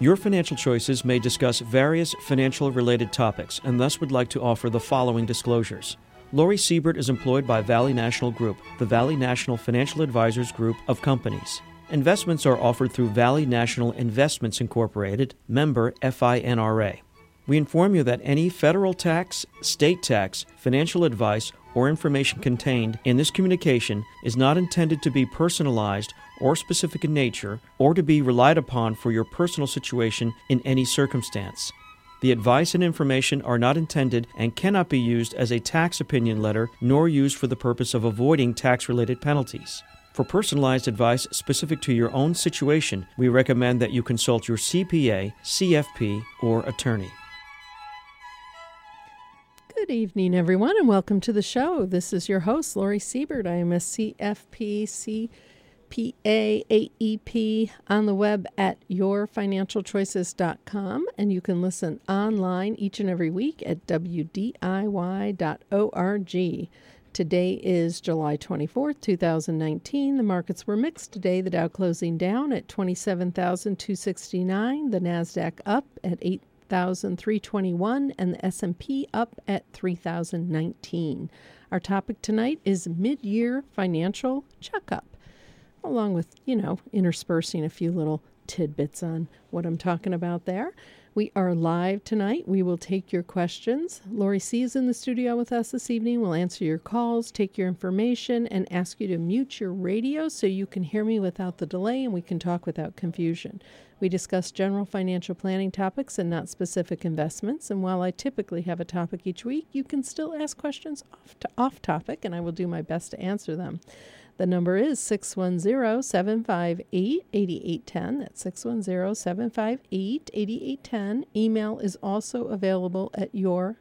Your Financial Choices may discuss various financial-related topics and thus would like to offer the following disclosures. Lori Siebert is employed by Valley National Group, the Valley National Financial Advisors Group of companies. Investments are offered through Valley National Investments Incorporated, member FINRA. We inform you that any federal tax, state tax, financial advice, or information contained in this communication is not intended to be personalized or specific in nature, or to be relied upon for your personal situation in any circumstance. The advice and information are not intended and cannot be used as a tax opinion letter, nor used for the purpose of avoiding tax-related penalties. For personalized advice specific to your own situation, we recommend that you consult your CPA, CFP, or attorney. Good evening, everyone, and welcome to the show. This is your host, Lori Siebert. I am a CFP, CPA, AEP on the web at yourfinancialchoices.com, and you can listen online each and every week at wdiy.org. Today is July 24th, 2019. The markets were mixed today. The Dow closing down at 27,269, the NASDAQ up at 8,321, and the S&P up at 3,019. Our topic tonight is mid-year financial checkup, along with, interspersing a few little tidbits on what I'm talking about there. We are live tonight. We will take your questions. Lori C. is in the studio with us this evening. We'll answer your calls, take your information, and ask you to mute your radio so you can hear me without the delay and we can talk without confusion. We discuss general financial planning topics and not specific investments. And while I typically have a topic each week, you can still ask questions off topic, and I will do my best to answer them. The number is 610-758-8810. That's 610-758-8810. Email is also available at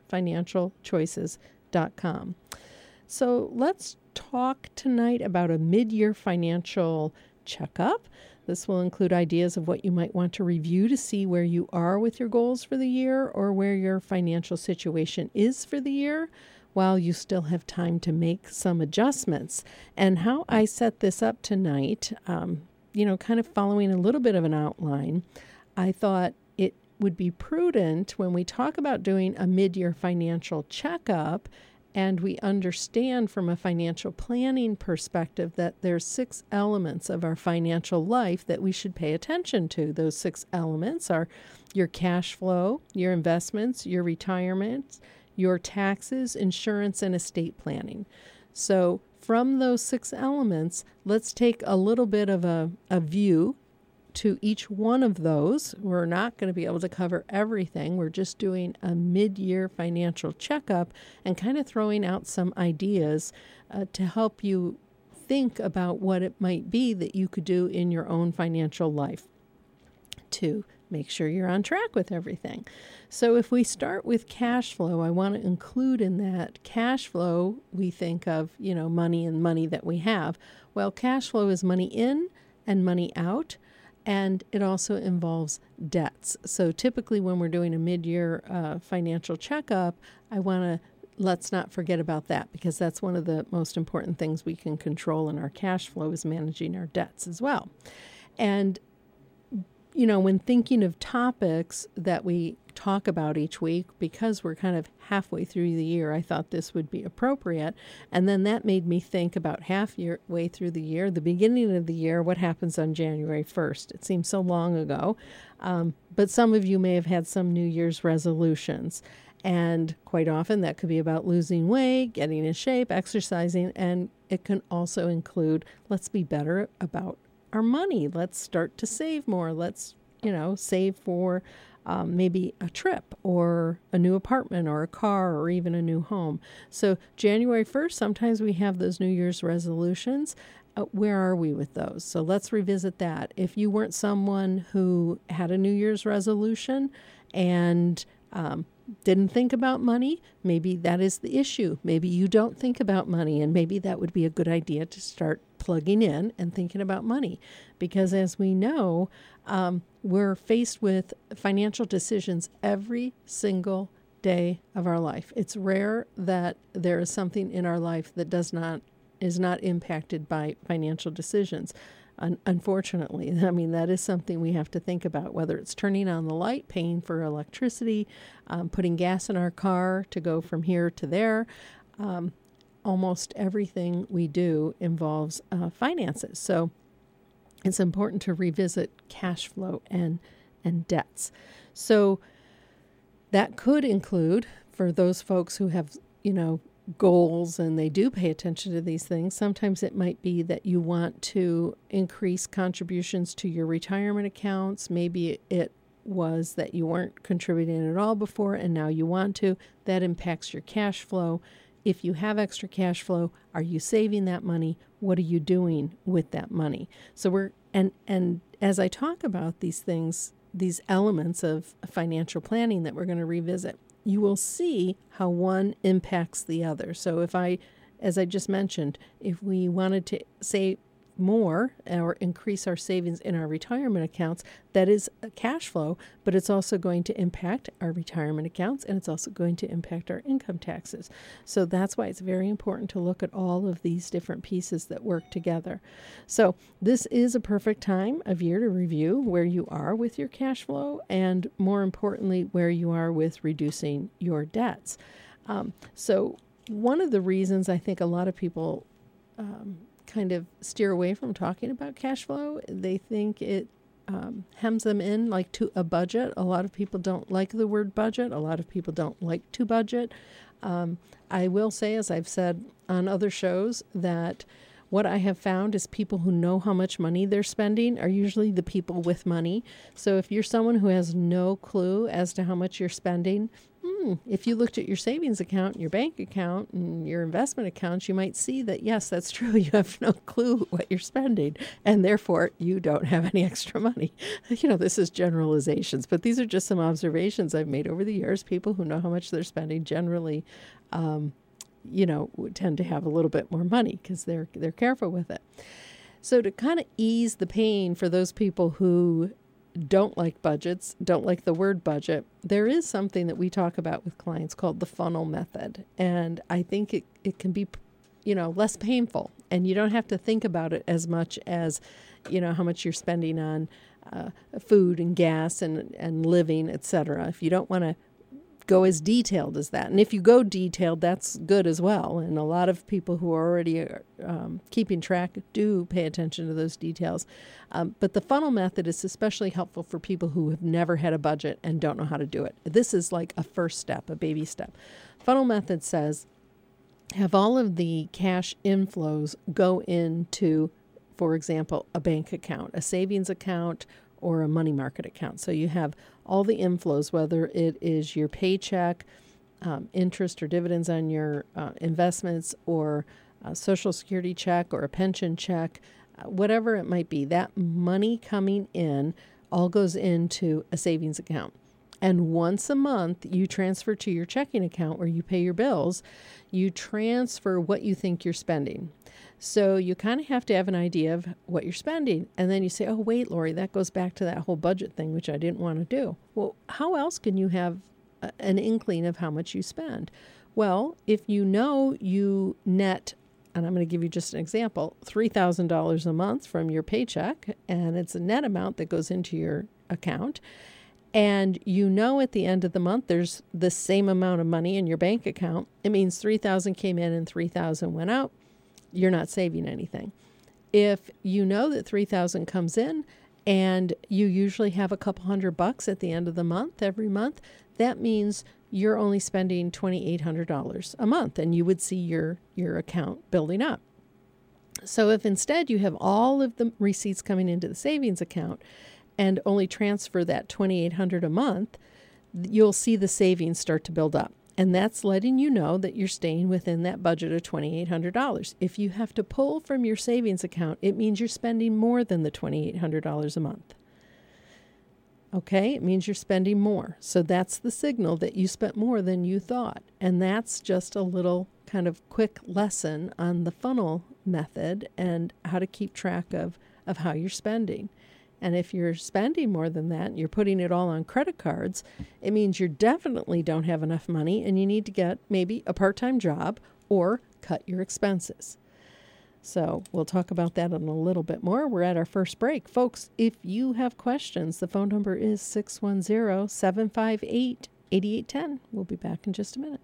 yourfinancialchoices.com. So let's talk tonight about a mid-year financial checkup. This will include ideas of what you might want to review to see where you are with your goals for the year or where your financial situation is for the year, while you still have time to make some adjustments. And how I set this up tonight, kind of following a little bit of an outline, I thought it would be prudent when we talk about doing a mid-year financial checkup and we understand from a financial planning perspective that there's 6 elements of our financial life that we should pay attention to. Those 6 elements are your cash flow, your investments, your retirement, your taxes, insurance, and estate planning. So from those 6 elements, let's take a little bit of a view to each one of those. We're not going to be able to cover everything. We're just doing a mid-year financial checkup and kind of throwing out some ideas to help you think about what it might be that you could do in your own financial life to make sure you're on track with everything. So if we start with cash flow, I want to include in that cash flow, we think of, money and money that we have. Well, cash flow is money in and money out, and it also involves debts. So typically when we're doing a mid-year financial checkup, let's not forget about that, because that's one of the most important things we can control in our cash flow is managing our debts as well. And when thinking of topics that we talk about each week, because we're kind of halfway through the year, I thought this would be appropriate. And then that made me think about halfway through the year, the beginning of the year, what happens on January 1st. It seems so long ago, but some of you may have had some New Year's resolutions. And quite often that could be about losing weight, getting in shape, exercising, and it can also include, let's be better about our money. Let's start to save more. Let's, save for maybe a trip or a new apartment or a car or even a new home. So January 1st, sometimes we have those New Year's resolutions. Where are we with those? So let's revisit that. If you weren't someone who had a New Year's resolution and didn't think about money, maybe that is the issue. Maybe you don't think about money, and maybe that would be a good idea to start plugging in and thinking about money. Because as we know, we're faced with financial decisions every single day of our life. It's rare that there is something in our life that is not impacted by financial decisions. Unfortunately, I mean, that is something we have to think about, whether it's turning on the light, paying for electricity, putting gas in our car to go from here to there. Almost everything we do involves finances. So it's important to revisit cash flow and debts. So that could include, for those folks who have, goals and they do pay attention to these things, sometimes it might be that you want to increase contributions to your retirement accounts. Maybe it was that you weren't contributing at all before and now you want to. That impacts your cash flow. If you have extra cash flow, are you saving that money? What are you doing with that money? So and as I talk about these things, these elements of financial planning that we're going to revisit, you will see how one impacts the other. So as I just mentioned, if we wanted to save more or increase our savings in our retirement accounts, that is a cash flow, but it's also going to impact our retirement accounts and it's also going to impact our income taxes. So that's why it's very important to look at all of these different pieces that work together. So this is a perfect time of year to review where you are with your cash flow and, more importantly, where you are with reducing your debts. So one of the reasons I think a lot of people kind of steer away from talking about cash flow, they think it hems them in like to a budget. A lot of people don't like the word budget. A lot of people don't like to budget. I will say, as I've said on other shows, that what I have found is people who know how much money they're spending are usually the people with money. So if you're someone who has no clue as to how much you're spending, if you looked at your savings account, your bank account, and your investment accounts, you might see that, yes, that's true. You have no clue what you're spending, and therefore you don't have any extra money. This is generalizations, but these are just some observations I've made over the years. People who know how much they're spending generally, tend to have a little bit more money because they're careful with it. So to kind of ease the pain for those people who don't like budgets, don't like the word budget, there is something that we talk about with clients called the funnel method. And I think it can be, less painful. And you don't have to think about it as much as, how much you're spending on food and gas and living, etc. If you don't want to go as detailed as that. And if you go detailed, that's good as well. And a lot of people who are already keeping track do pay attention to those details. But the funnel method is especially helpful for people who have never had a budget and don't know how to do it. This is like a first step, a baby step. Funnel method says, have all of the cash inflows go into, for example, a bank account, a savings account, or a money market account. So you have all the inflows, whether it is your paycheck, interest or dividends on your investments, or a Social Security check or a pension check, whatever it might be, that money coming in all goes into a savings account. And once a month, you transfer to your checking account where you pay your bills, you transfer what you think you're spending. So you kind of have to have an idea of what you're spending. And then you say, oh, wait, Lori, that goes back to that whole budget thing, which I didn't want to do. Well, how else can you have an inkling of how much you spend? Well, if you know you net, and I'm going to give you just an example, $3,000 a month from your paycheck, and it's a net amount that goes into your account, and you know at the end of the month there's the same amount of money in your bank account, it means $3,000 came in and $3,000 went out. You're not saving anything. If you know that $3,000 comes in and you usually have a couple $100 at the end of the month, every month, that means you're only spending $2,800 a month, and you would see your account building up. So if instead you have all of the receipts coming into the savings account and only transfer that $2,800 a month, you'll see the savings start to build up. And that's letting you know that you're staying within that budget of $2,800. If you have to pull from your savings account, it means you're spending more than the $2,800 a month. Okay, it means you're spending more. So that's the signal that you spent more than you thought. And that's just a little kind of quick lesson on the funnel method and how to keep track of how you're spending. And if you're spending more than that and you're putting it all on credit cards, it means you definitely don't have enough money and you need to get maybe a part-time job or cut your expenses. So we'll talk about that in a little bit more. We're at our first break. Folks, if you have questions, the phone number is 610-758-8810. We'll be back in just a minute.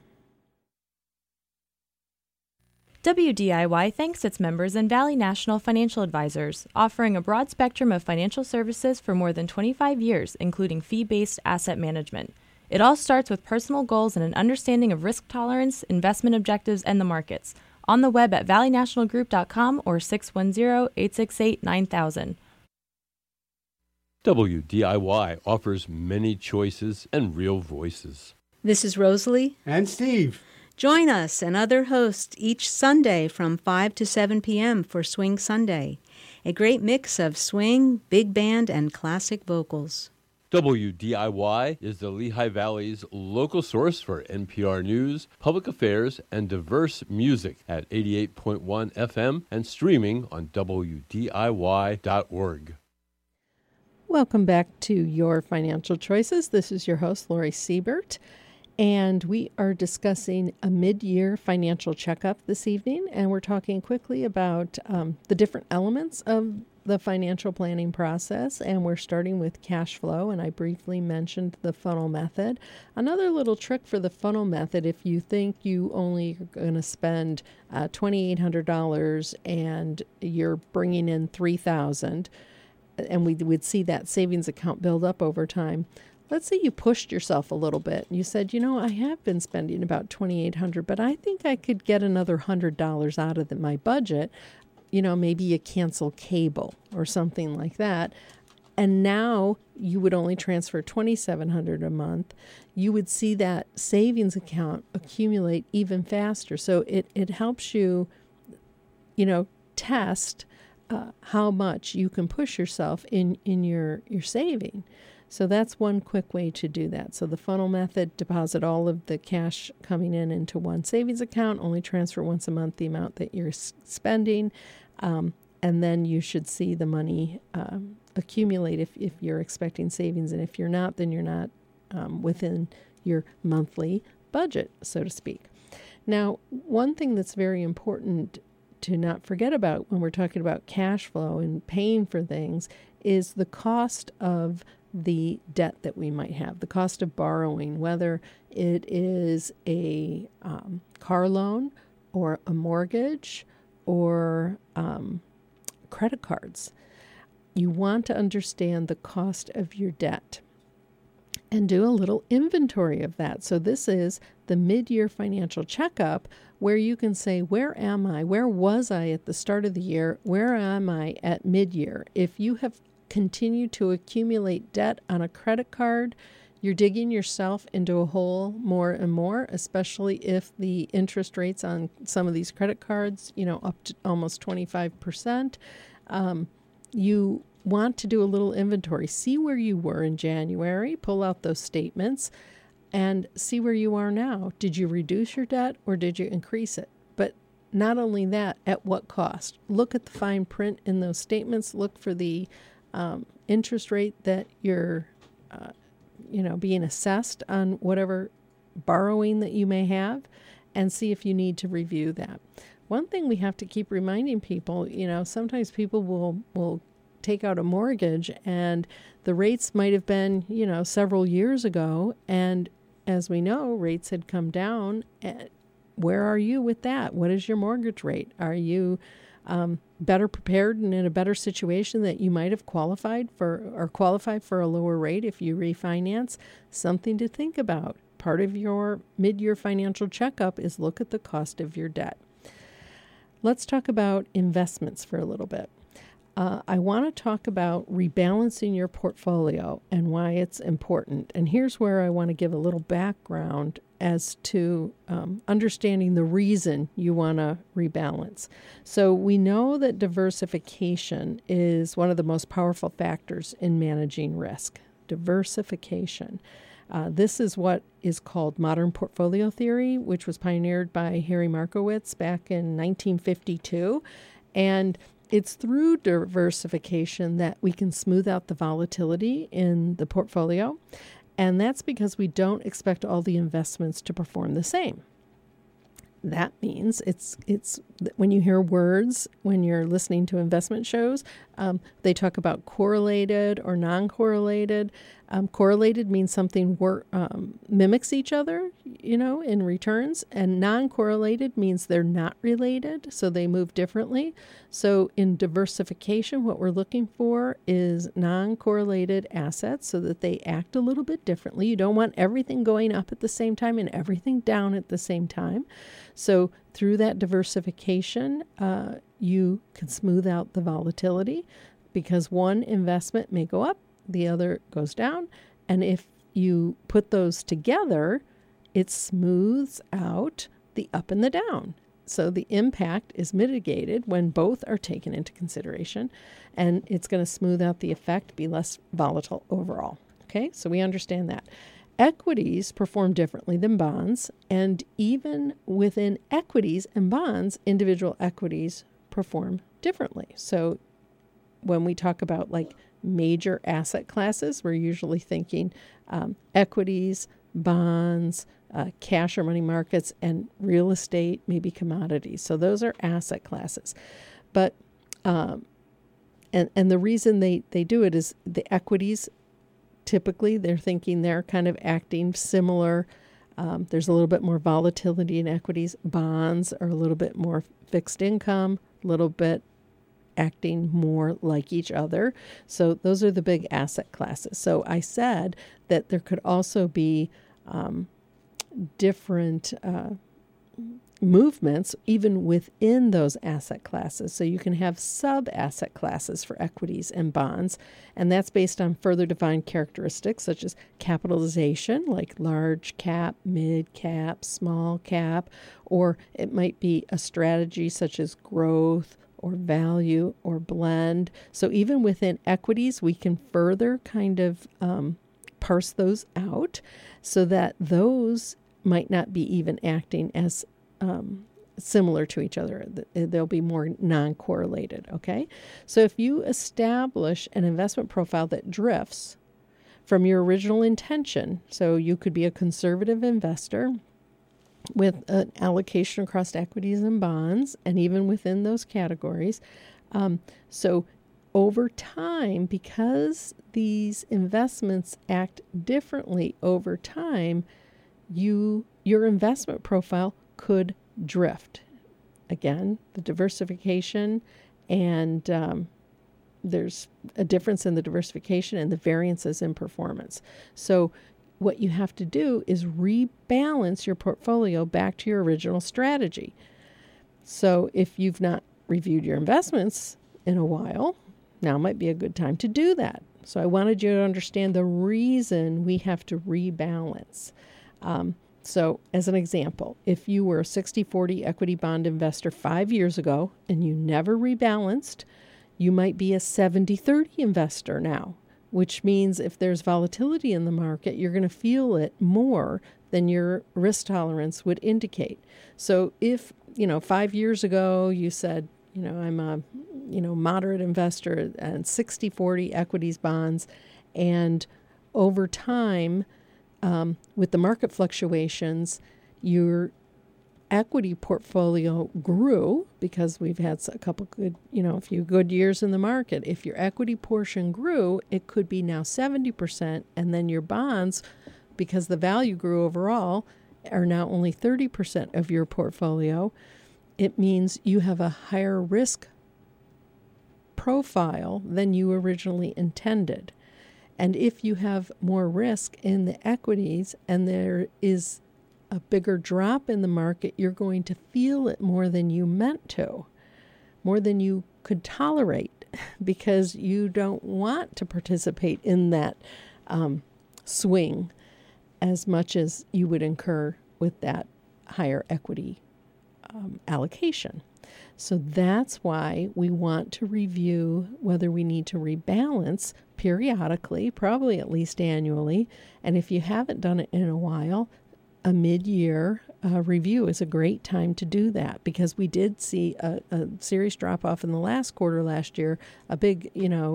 WDIY thanks its members and Valley National Financial Advisors, offering a broad spectrum of financial services for more than 25 years, including fee-based asset management. It all starts with personal goals and an understanding of risk tolerance, investment objectives, and the markets. On the web at valleynationalgroup.com or 610-868-9000. WDIY offers many choices and real voices. This is Rosalie and Steve. Join us and other hosts each Sunday from 5 to 7 p.m. for Swing Sunday, a great mix of swing, big band, and classic vocals. WDIY is the Lehigh Valley's local source for NPR news, public affairs, and diverse music at 88.1 FM and streaming on WDIY.org. Welcome back to Your Financial Choices. This is your host, Lori Siebert, and we are discussing a mid-year financial checkup this evening, and we're talking quickly about the different elements of the financial planning process, and we're starting with cash flow, and I briefly mentioned the funnel method. Another little trick for the funnel method, if you think you only are going to spend $2,800 and you're bringing in $3,000, and we would see that savings account build up over time. Let's say you pushed yourself a little bit and you said, I have been spending about $2,800, but I think I could get another $100 out of my budget. Maybe you cancel cable or something like that. And now you would only transfer $2,700 a month. You would see that savings account accumulate even faster. So it helps you, test how much you can push yourself in your saving. So that's one quick way to do that. So the funnel method, deposit all of the cash coming in into one savings account, only transfer once a month the amount that you're spending. And then you should see the money accumulate if you're expecting savings. And if you're not, then you're not within your monthly budget, so to speak. Now, one thing that's very important to not forget about when we're talking about cash flow and paying for things is the cost of the debt that we might have, the cost of borrowing, whether it is a car loan or a mortgage or credit cards. You want to understand the cost of your debt and do a little inventory of that. So this is the mid-year financial checkup where you can say, where am I? Where was I at the start of the year? Where am I at mid-year? If you have continued to accumulate debt on a credit card, you're digging yourself into a hole more and more, especially if the interest rates on some of these credit cards, up to almost 25%. You want to do a little inventory. See where you were in January, pull out those statements, and see where you are now. Did you reduce your debt or did you increase it? But not only that, at what cost? Look at the fine print in those statements. Look for the interest rate that you're being assessed on whatever borrowing that you may have, and see if you need to review that. One thing we have to keep reminding people, sometimes people will take out a mortgage and the rates might have been, several years ago, and as we know, rates had come down. Where are you with that? What is your mortgage rate? Are you better prepared and in a better situation that you might have qualified for a lower rate if you refinance? Something to think about. Part of your mid-year financial checkup is look at the cost of your debt. Let's talk about investments for a little bit. I want to talk about rebalancing your portfolio and why it's important. And here's where I want to give a little background as to understanding the reason you want to rebalance. So we know that diversification is one of the most powerful factors in managing risk. Diversification. This is what is called modern portfolio theory, which was pioneered by Harry Markowitz back in 1952. And it's through diversification that we can smooth out the volatility in the portfolio. And that's because we don't expect all the investments to perform the same. that means it's when you hear words, when you're listening to investment shows, they talk about correlated or non-correlated. Correlated means something mimics each other, in returns, and non-correlated means they're not related, so they move differently. So in diversification, what we're looking for is non-correlated assets so that they act a little bit differently. You don't want everything going up at the same time and everything down at the same time. So through that diversification, you can smooth out the volatility because one investment may go up, the other goes down. And if you put those together, it smooths out the up and the down. So the impact is mitigated when both are taken into consideration, and it's going to smooth out the effect, be less volatile overall. Okay, so we understand that. Equities perform differently than bonds, and even within equities and bonds, individual equities perform differently. So when we talk about like major asset classes, we're usually thinking equities, bonds, cash or money markets, and real estate, maybe commodities. So those are asset classes. But and the reason they do it is the equities, typically they're thinking they're kind of acting similar. There's a little bit more volatility in equities. Bonds are a little bit more fixed income, a little bit acting more like each other. So those are the big asset classes. So I said that there could also be different movements even within those asset classes. So you can have sub-asset classes for equities and bonds, and that's based on further defined characteristics such as capitalization, like large cap, mid cap, small cap, or it might be a strategy such as growth or value or blend. So even within equities, we can further kind of parse those out so that those might not be even acting as similar to each other. They'll be more non-correlated, okay? So if you establish an investment profile that drifts from your original intention, so you could be a conservative investor with an allocation across equities and bonds, and even within those categories. So over time, because these investments act differently over time, your investment profile could drift. Again, the diversification, and there's a difference in the diversification and the variances in performance. So what you have to do is rebalance your portfolio back to your original strategy. So if you've not reviewed your investments in a while, now might be a good time to do that. So I wanted you to understand the reason we have to rebalance. So as an example, if you were a 60-40 equity bond investor 5 years ago and you never rebalanced, you might be a 70-30 investor now, which means if there's volatility in the market, you're going to feel it more than your risk tolerance would indicate. So if, 5 years ago you said, I'm a, moderate investor and 60-40 equities bonds, and over time, with the market fluctuations, your equity portfolio grew because we've had a couple good, a few good years in the market. If your equity portion grew, it could be now 70%, and then your bonds, because the value grew overall, are now only 30% of your portfolio. It means you have a higher risk profile than you originally intended. And if you have more risk in the equities and there is a bigger drop in the market, you're going to feel it more than you meant to, more than you could tolerate, because you don't want to participate in that swing as much as you would incur with that higher equity allocation. So that's why we want to review whether we need to rebalance periodically, probably at least annually. And if you haven't done it in a while, a mid-year review is a great time to do that, because we did see a serious drop-off in the last quarter last year, a big,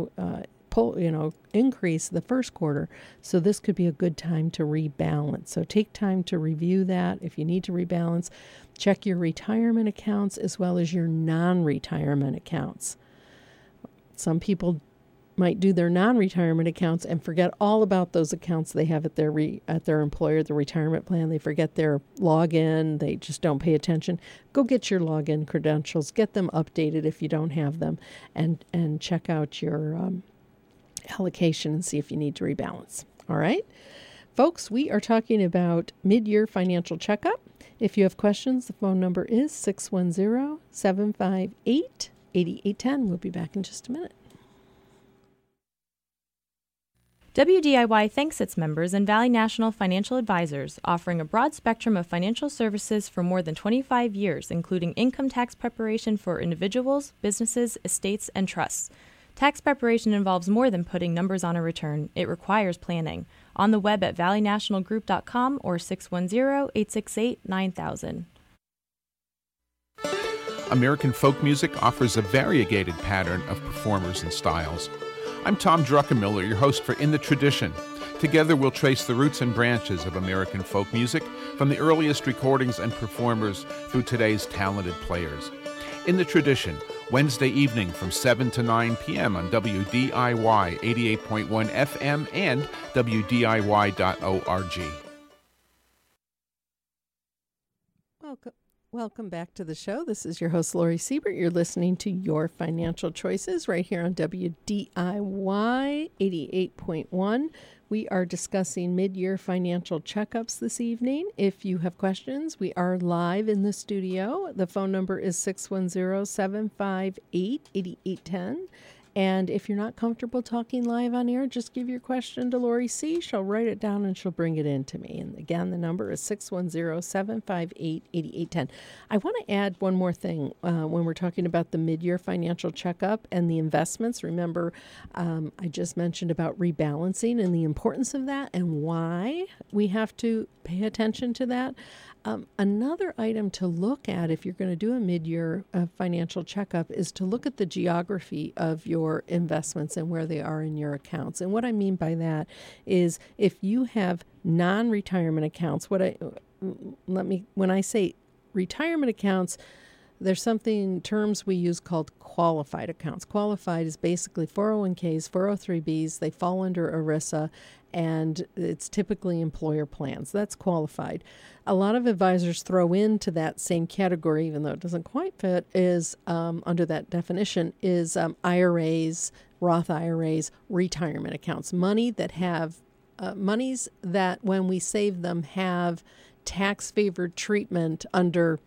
increase the first quarter. So this could be a good time to rebalance. So take time to review that if you need to rebalance. Check your retirement accounts as well as your non-retirement accounts. Some people might do their non-retirement accounts and forget all about those accounts they have at their employer, the retirement plan. They forget their login. They just don't pay attention. Go get your login credentials. Get them updated if you don't have them, and check out your allocation and see if you need to rebalance. All right, folks, we are talking about mid-year financial checkup. If you have questions, the phone number is 610-758-8810. We'll be back in just a minute. WDIY thanks its members and Valley National Financial Advisors, offering a broad spectrum of financial services for more than 25 years, including income tax preparation for individuals, businesses, estates, and trusts. Tax preparation involves more than putting numbers on a return. It requires planning. On the web at valleynationalgroup.com or 610-868-9000. American folk music offers a variegated pattern of performers and styles. I'm Tom Druckenmiller, your host for In the Tradition. Together we'll trace the roots and branches of American folk music from the earliest recordings and performers through today's talented players. In the Tradition, Wednesday evening from 7 to 9 p.m. on WDIY 88.1 FM and WDIY.org. Welcome back to the show. This is your host, Lori Siebert. You're listening to Your Financial Choices right here on WDIY 88.1. We are discussing mid-year financial checkups this evening. If you have questions, we are live in the studio. The phone number is 610-758-8810. And if you're not comfortable talking live on air, just give your question to Lori C. She'll write it down and she'll bring it in to me. And again, the number is 610-758-8810. I want to add one more thing when we're talking about the mid-year financial checkup and the investments. Remember, I just mentioned about rebalancing and the importance of that and why we have to pay attention to that. Another item to look at if you're going to do a mid-year financial checkup is to look at the geography of your investments and where they are in your accounts. And what I mean by that is if you have non-retirement accounts, when I say retirement accounts, there's terms we use called qualified accounts. Qualified is basically 401ks, 403bs. They fall under ERISA, and it's typically employer plans. That's qualified. A lot of advisors throw into that same category, even though it doesn't quite fit, is under that definition, is IRAs, Roth IRAs, retirement accounts. Money that have monies that when we save them have tax-favored treatment under,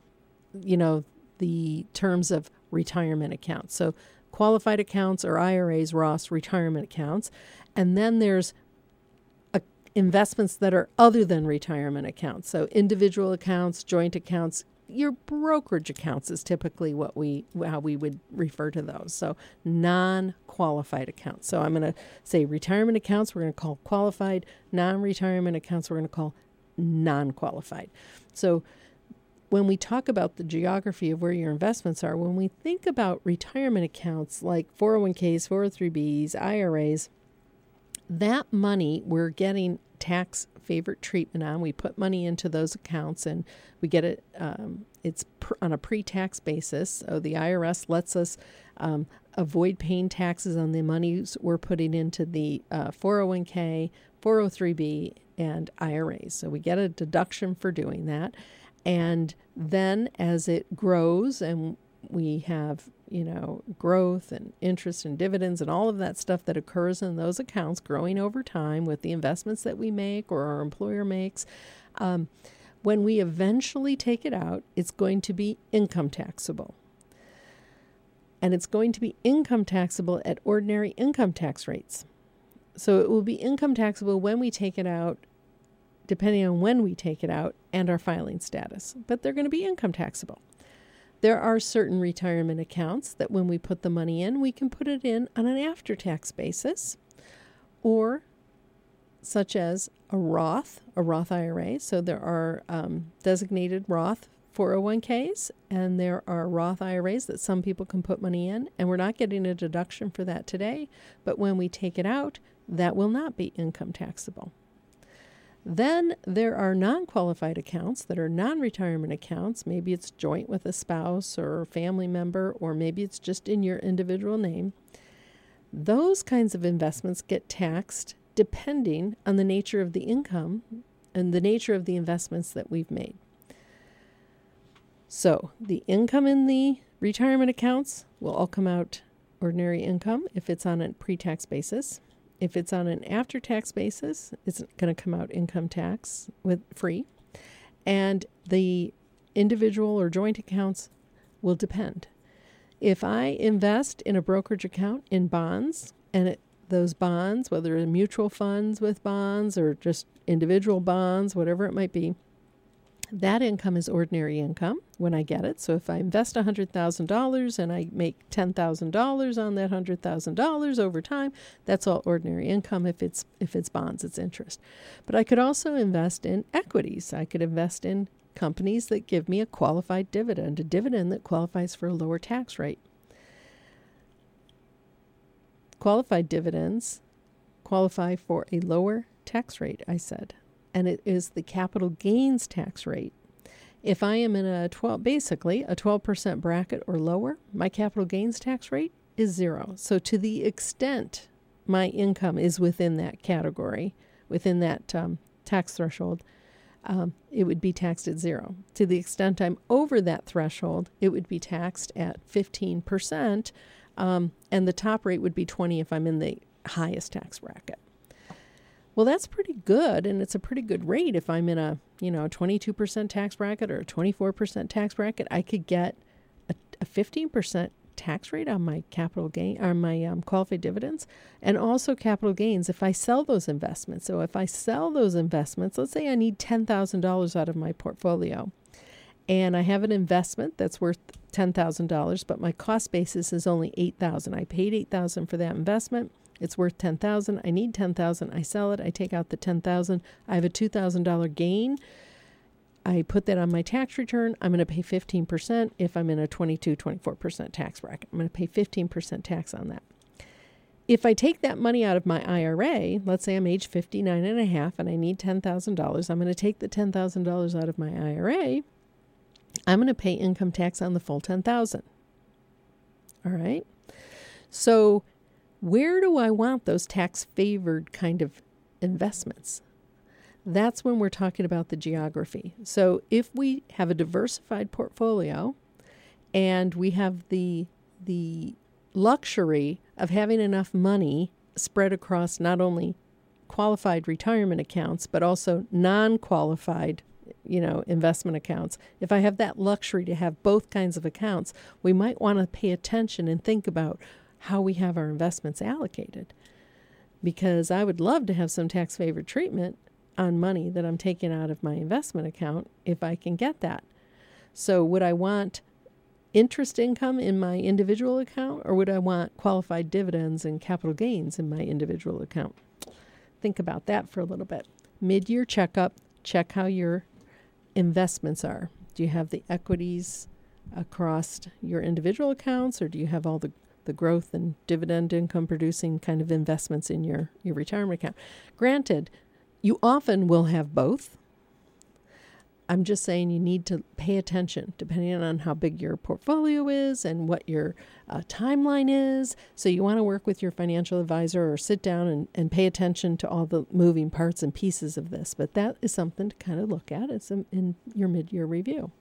the terms of retirement accounts. So qualified accounts or IRAs, Roths, retirement accounts. And then there's investments that are other than retirement accounts. So individual accounts, joint accounts, your brokerage accounts is typically how we would refer to those. So non-qualified accounts. So I'm going to say retirement accounts, we're going to call qualified. Non-retirement accounts, we're going to call non-qualified. So when we talk about the geography of where your investments are, when we think about retirement accounts like 401ks, 403bs, IRAs, that money we're getting tax favored treatment on. We put money into those accounts and we get it, it's on a pre-tax basis. So the IRS lets us avoid paying taxes on the monies we're putting into the 401k, 403b, and IRAs. So we get a deduction for doing that. And then as it grows and we have, growth and interest and dividends and all of that stuff that occurs in those accounts growing over time with the investments that we make or our employer makes, when we eventually take it out, it's going to be income taxable. And it's going to be income taxable at ordinary income tax rates. So it will be income taxable when we take it out, depending on when we take it out and our filing status. But they're going to be income taxable. There are certain retirement accounts that when we put the money in, we can put it in on an after-tax basis, or such as a Roth IRA. So there are designated Roth 401ks, and there are Roth IRAs that some people can put money in, and we're not getting a deduction for that today. But when we take it out, that will not be income taxable. Then there are non-qualified accounts that are non-retirement accounts. Maybe it's joint with a spouse or a family member, or maybe it's just in your individual name. Those kinds of investments get taxed depending on the nature of the income and the nature of the investments that we've made. So the income in the retirement accounts will all come out ordinary income if it's on a pre-tax basis. If it's on an after-tax basis, it's going to come out income tax with free. And the individual or joint accounts will depend. If I invest in a brokerage account in bonds, and those bonds, whether they're mutual funds with bonds or just individual bonds, whatever it might be, that income is ordinary income when I get it. So if I invest $100,000 and I make $10,000 on that $100,000 over time, that's all ordinary income. If it's bonds, it's interest. But I could also invest in equities. I could invest in companies that give me a qualified dividend, a dividend that qualifies for a lower tax rate. Qualified dividends qualify for a lower tax rate, I said, and it is the capital gains tax rate. If I am in basically a 12% bracket or lower, my capital gains tax rate is 0. So to the extent my income is within that category, within that tax threshold, it would be taxed at 0. To the extent I'm over that threshold, it would be taxed at 15%, and the top rate would be 20 if I'm in the highest tax bracket. Well, that's pretty good, and it's a pretty good rate. If I'm in a 22% tax bracket or a 24% tax bracket, I could get a 15% tax rate on my capital gain, or my qualified dividends, and also capital gains if I sell those investments. So if I sell those investments, let's say I need $10,000 out of my portfolio, and I have an investment that's worth $10,000, but my cost basis is only $8,000. I paid $8,000 for that investment. It's worth $10,000. I need $10,000. I sell it. I take out the $10,000. I have a $2,000 gain. I put that on my tax return. I'm going to pay 15% if I'm in a 24% tax bracket. I'm going to pay 15% tax on that. If I take that money out of my IRA, let's say I'm age 59 and a half and I need $10,000, I'm going to take the $10,000 out of my IRA. I'm going to pay income tax on the full $10,000. All right. So where do I want those tax-favored kind of investments? That's when we're talking about the geography. So if we have a diversified portfolio and we have the luxury of having enough money spread across not only qualified retirement accounts, but also non-qualified investment accounts. If I have that luxury to have both kinds of accounts, we might want to pay attention and think about how we have our investments allocated. Because I would love to have some tax-favored treatment on money that I'm taking out of my investment account if I can get that. So would I want interest income in my individual account, or would I want qualified dividends and capital gains in my individual account? Think about that for a little bit. Mid-year checkup, check how your investments are. Do you have the equities across your individual accounts, or do you have all the growth and dividend income producing kind of investments in your retirement account? Granted, you often will have both. I'm just saying you need to pay attention depending on how big your portfolio is and what your timeline is. So you want to work with your financial advisor or sit down and pay attention to all the moving parts and pieces of this. But that is something to kind of look at. It's in your mid-year review.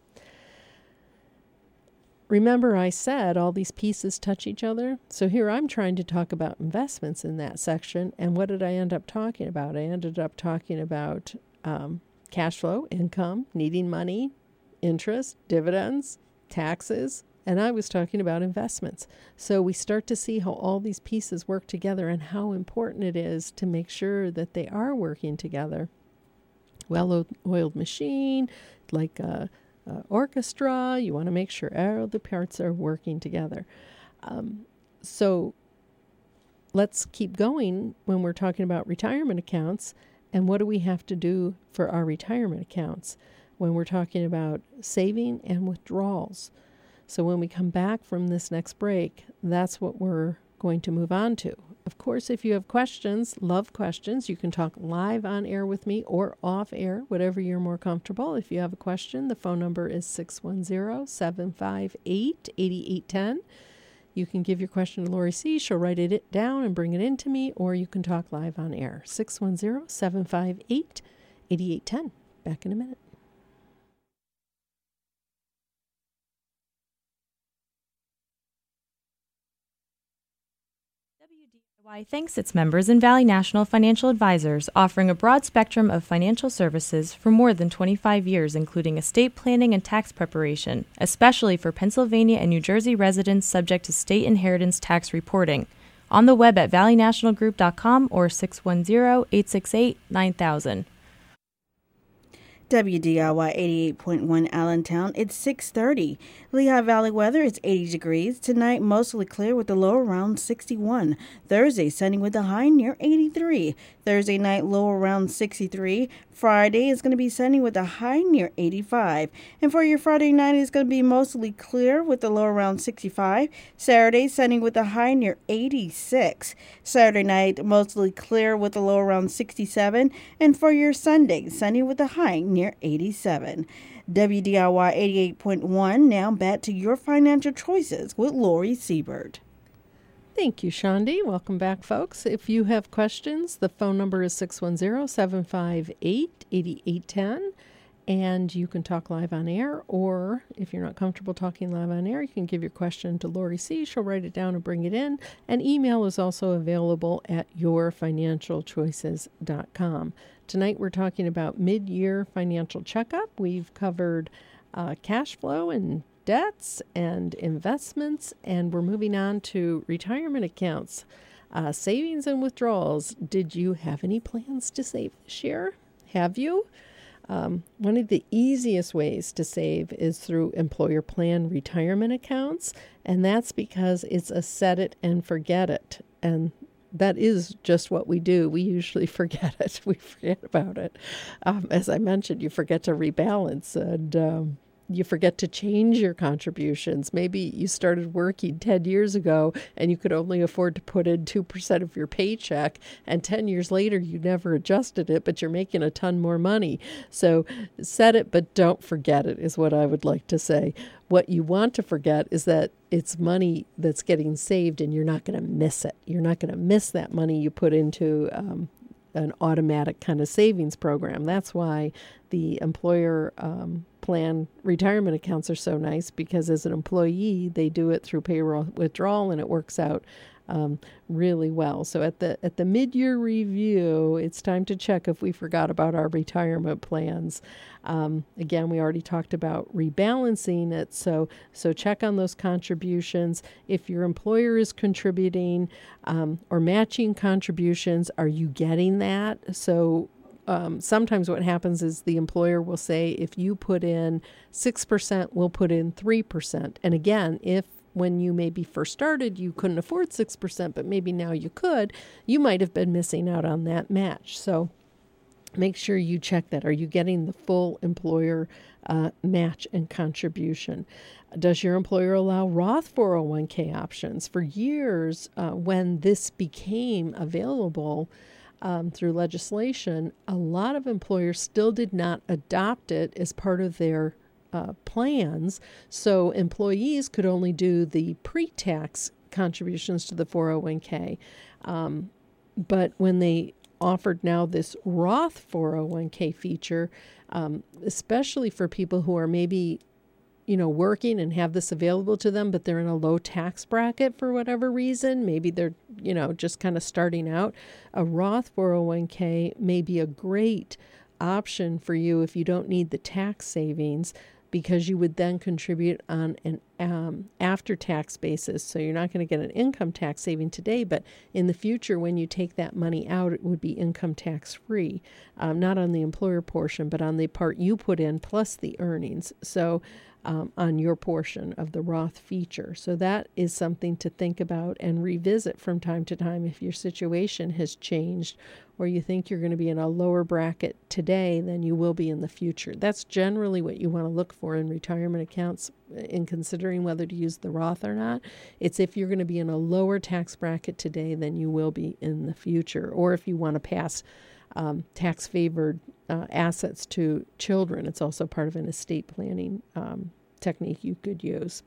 Remember, I said all these pieces touch each other. So here I'm trying to talk about investments in that section. And what did I end up talking about? I ended up talking about cash flow, income, needing money, interest, dividends, taxes, and I was talking about investments. So we start to see how all these pieces work together and how important it is to make sure that they are working together. Well-oiled machine, like a orchestra, you want to make sure all the parts are working together. So let's keep going when we're talking about retirement accounts. And what do we have to do for our retirement accounts when we're talking about saving and withdrawals? So when we come back from this next break, that's what we're going to move on to. Of course, if you have questions, love questions, you can talk live on air with me or off air, whatever you're more comfortable. If you have a question, the phone number is 610-758-8810. You can give your question to Lori C. She'll write it down and bring it in to me, or you can talk live on air. 610-758-8810. Back in a minute. WDIY thanks its members in Valley National Financial Advisors, offering a broad spectrum of financial services for more than 25 years, including estate planning and tax preparation, especially for Pennsylvania and New Jersey residents subject to state inheritance tax reporting. On the web at valleynationalgroup.com or 610-868-9000. WDIY 88.1 Allentown, it's 6:30. Lehigh Valley weather, it's 80 degrees. Tonight, mostly clear with the low around 61. Thursday, sunny with the high near 83. Thursday night, low around 63. Friday is going to be sunny with a high near 85. And for your Friday night, it's going to be mostly clear with the low around 65. Saturday, sunny with a high near 86. Saturday night, mostly clear with a low around 67. And for your Sunday, sunny with a high near 87. WDIY 88.1, now back to your financial choices with Lori Siebert. Thank you, Shandi. Welcome back, folks. If you have questions, the phone number is 610-758-8810, and you can talk live on air, or if you're not comfortable talking live on air, you can give your question to Lori C. She'll write it down and bring it in. And email is also available at yourfinancialchoices.com. Tonight we're talking about mid-year financial checkup. We've covered cash flow and debts and investments, and we're moving on to retirement accounts, savings and withdrawals. Did you have any plans to save this year? Have you? One of the easiest ways to save is through employer plan retirement accounts, and that's because it's a set it and forget it. And that is just what we do. We usually forget it. We forget about it. As I mentioned, you forget to rebalance, and you forget to change your contributions. Maybe you started working 10 years ago and you could only afford to put in 2% of your paycheck, and 10 years later you never adjusted it, but you're making a ton more money. So set it, but don't forget it, is what I would like to say. What you want to forget is that it's money that's getting saved and you're not going to miss it. You're not going to miss that money you put into an automatic kind of savings program. That's why the employer plan retirement accounts are so nice, because as an employee, they do it through payroll withdrawal, and it works out really well. So at the mid-year review, it's time to check if we forgot about our retirement plans. Again, we already talked about rebalancing it, so check on those contributions. If your employer is contributing or matching contributions, are you getting that? So sometimes what happens is the employer will say, if you put in 6%, we'll put in 3%. And again, if when you maybe first started, you couldn't afford 6%, but maybe now you could, you might have been missing out on that match. So make sure you check that. Are you getting the full employer match and contribution? Does your employer allow Roth 401k options? For years, when this became available through legislation, a lot of employers still did not adopt it as part of their plans, so employees could only do the pre-tax contributions to the 401k. But when they offered now this Roth 401k feature, especially for people who are maybe working and have this available to them, but they're in a low tax bracket for whatever reason, maybe they're just kind of starting out, a Roth 401k may be a great option for you if you don't need the tax savings, because you would then contribute on an after-tax basis. So you're not going to get an income tax saving today, but in the future, when you take that money out, it would be income tax-free, not on the employer portion, but on the part you put in plus the earnings. So on your portion of the Roth feature. So that is something to think about and revisit from time to time if your situation has changed or you think you're going to be in a lower bracket today than you will be in the future. That's generally what you want to look for in retirement accounts in considering whether to use the Roth or not. It's if you're going to be in a lower tax bracket today than you will be in the future, or if you want to pass tax-favored assets to children. It's also part of an estate planning technique you could use.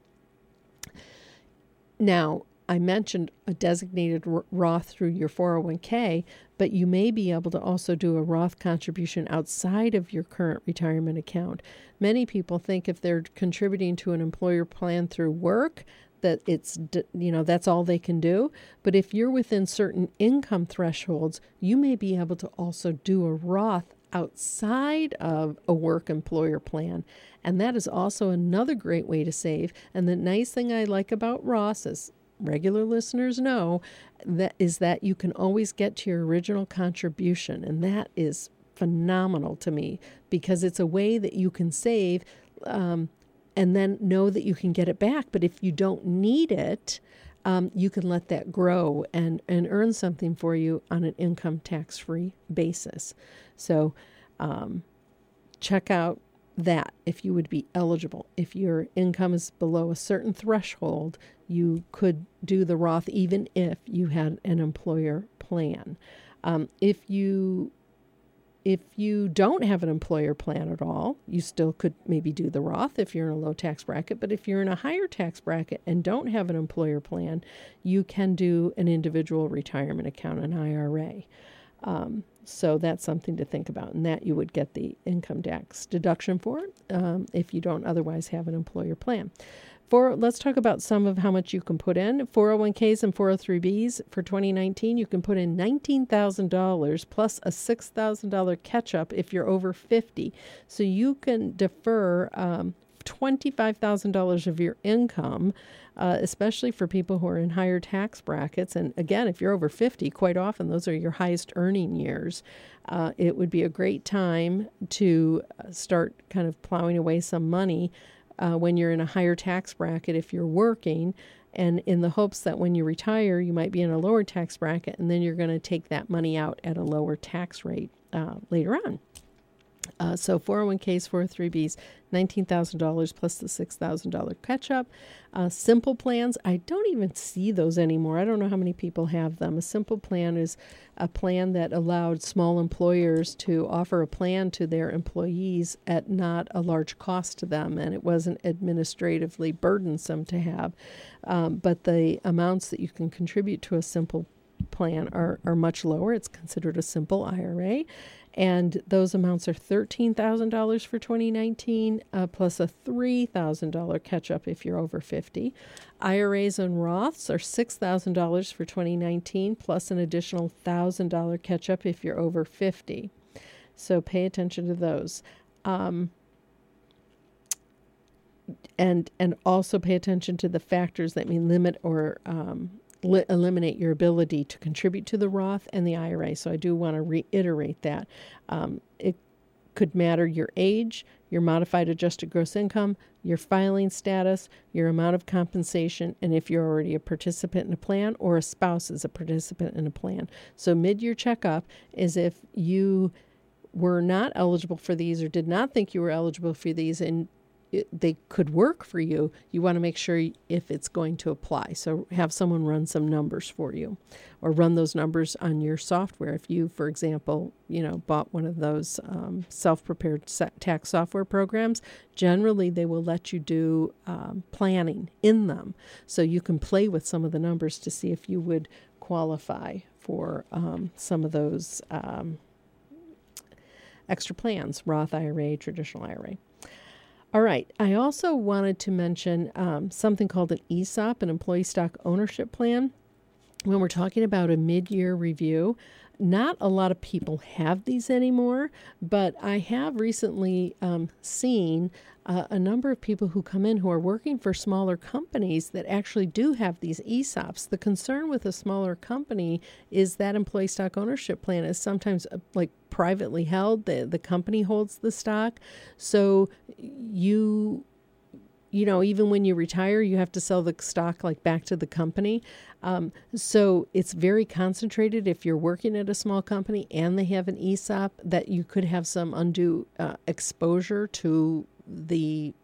Now, I mentioned a designated Roth through your 401k, but you may be able to also do a Roth contribution outside of your current retirement account. Many people think if they're contributing to an employer plan through work, that it's, that's all they can do. But if you're within certain income thresholds, you may be able to also do a Roth outside of a work employer plan. And that is also another great way to save. And the nice thing I like about Roth, as regular listeners know, that is that you can always get to your original contribution. And that is phenomenal to me because it's a way that you can save and then know that you can get it back. But if you don't need it, you can let that grow and earn something for you on an income tax-free basis. So check out that if you would be eligible. If your income is below a certain threshold, you could do the Roth even if you had an employer plan. If you don't have an employer plan at all, you still could maybe do the Roth if you're in a low tax bracket. But if you're in a higher tax bracket and don't have an employer plan, you can do an individual retirement account, an IRA. So that's something to think about, and that you would get the income tax deduction for if you don't otherwise have an employer plan. Let's talk about some of how much you can put in. 401ks and 403bs for 2019, you can put in $19,000 plus a $6,000 catch-up if you're over 50. So you can defer $25,000 of your income, especially for people who are in higher tax brackets. And again, if you're over 50, quite often those are your highest earning years. It would be a great time to start kind of plowing away some money when you're in a higher tax bracket if you're working, and in the hopes that when you retire, you might be in a lower tax bracket, and then you're going to take that money out at a lower tax rate later on. So 401ks, 403bs, $19,000 plus the $6,000 catch-up. Simple plans, I don't even see those anymore. I don't know how many people have them. A simple plan is a plan that allowed small employers to offer a plan to their employees at not a large cost to them, and it wasn't administratively burdensome to have. But the amounts that you can contribute to a simple plan are much lower. It's considered a simple IRA. And those amounts are $13,000 for 2019, plus a $3,000 catch-up if you're over 50. IRAs and Roths are $6,000 for 2019, plus an additional $1,000 catch-up if you're over 50. So pay attention to those. And also pay attention to the factors that may limit or eliminate your ability to contribute to the Roth and the IRA. So I do want to reiterate that. It could matter your age, your modified adjusted gross income, your filing status, your amount of compensation, and if you're already a participant in a plan or a spouse is a participant in a plan. So mid-year checkup is if you were not eligible for these or did not think you were eligible for these and they could work for you, you want to make sure if it's going to apply. So have someone run some numbers for you or run those numbers on your software. If you, for example, bought one of those self-prepared tax software programs, generally they will let you do planning in them. So you can play with some of the numbers to see if you would qualify for some of those extra plans, Roth IRA, traditional IRA. All right. I also wanted to mention something called an ESOP, an employee stock ownership plan. When we're talking about a mid-year review, not a lot of people have these anymore, but I have recently seen a number of people who come in who are working for smaller companies that actually do have these ESOPs. The concern with a smaller company is that employee stock ownership plan is sometimes privately held. The company holds the stock. So you even when you retire, you have to sell the stock like back to the company. So it's very concentrated. If you're working at a small company and they have an ESOP, that you could have some undue exposure to the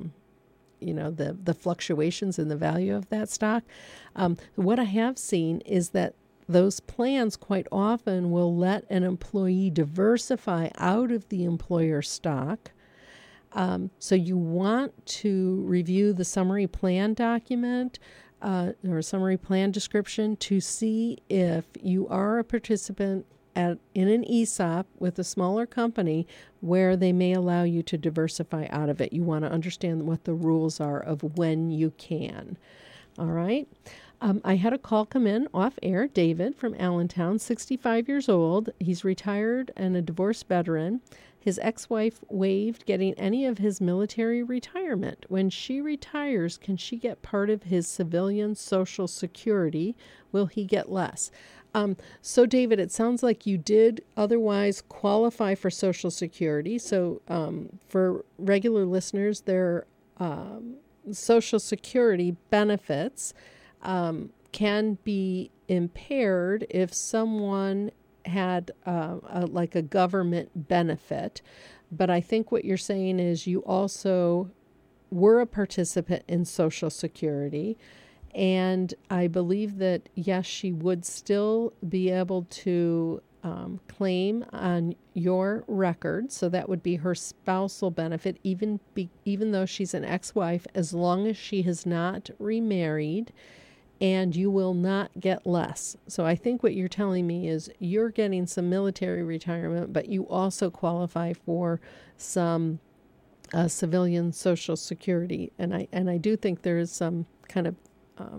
fluctuations in the value of that stock. What I have seen is that those plans quite often will let an employee diversify out of the employer stock. So you want to review the summary plan document or summary plan description to see if you are a participant in an ESOP with a smaller company where they may allow you to diversify out of it. You want to understand what the rules are of when you can. All right. I had a call come in off air. David from Allentown, 65 years old. He's retired and a divorced veteran. His ex-wife waived getting any of his military retirement. When she retires, can she get part of his civilian Social Security? Will he get less? So, David, it sounds like you did otherwise qualify for Social Security. So for regular listeners, their Social Security benefits can be impaired if someone had like a government benefit. But I think what you're saying is you also were a participant in Social Security. And I believe that, yes, she would still be able to claim on your record. So that would be her spousal benefit, even though she's an ex-wife, as long as she has not remarried, and you will not get less. So I think what you're telling me is you're getting some military retirement, but you also qualify for some civilian Social Security. And I do think there is some kind of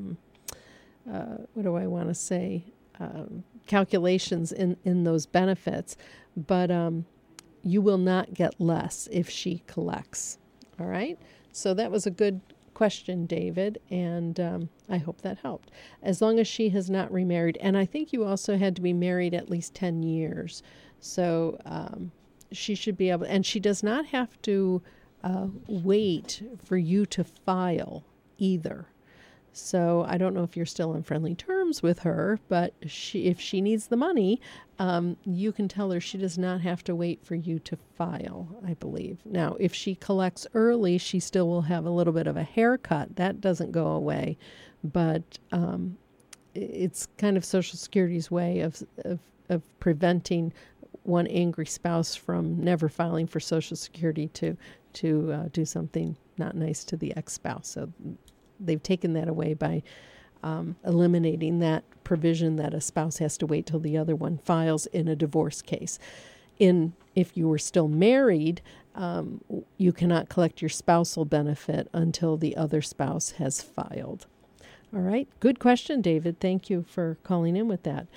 what do I want to say, calculations in those benefits, but you will not get less if she collects. All right? So that was a good question, David, and I hope that helped. As long as she has not remarried, and I think you also had to be married at least 10 years. So she should be able, and she does not have to wait for you to file either. So I don't know if you're still on friendly terms with her, but if she needs the money, you can tell her she does not have to wait for you to file, I believe. Now, if she collects early, she still will have a little bit of a haircut. That doesn't go away, but it's kind of Social Security's way of preventing one angry spouse from never filing for Social Security to do something not nice to the ex-spouse. So they've taken that away by eliminating that provision that a spouse has to wait till the other one files in a divorce case. If you were still married, you cannot collect your spousal benefit until the other spouse has filed. All right. Good question, David. Thank you for calling in with that.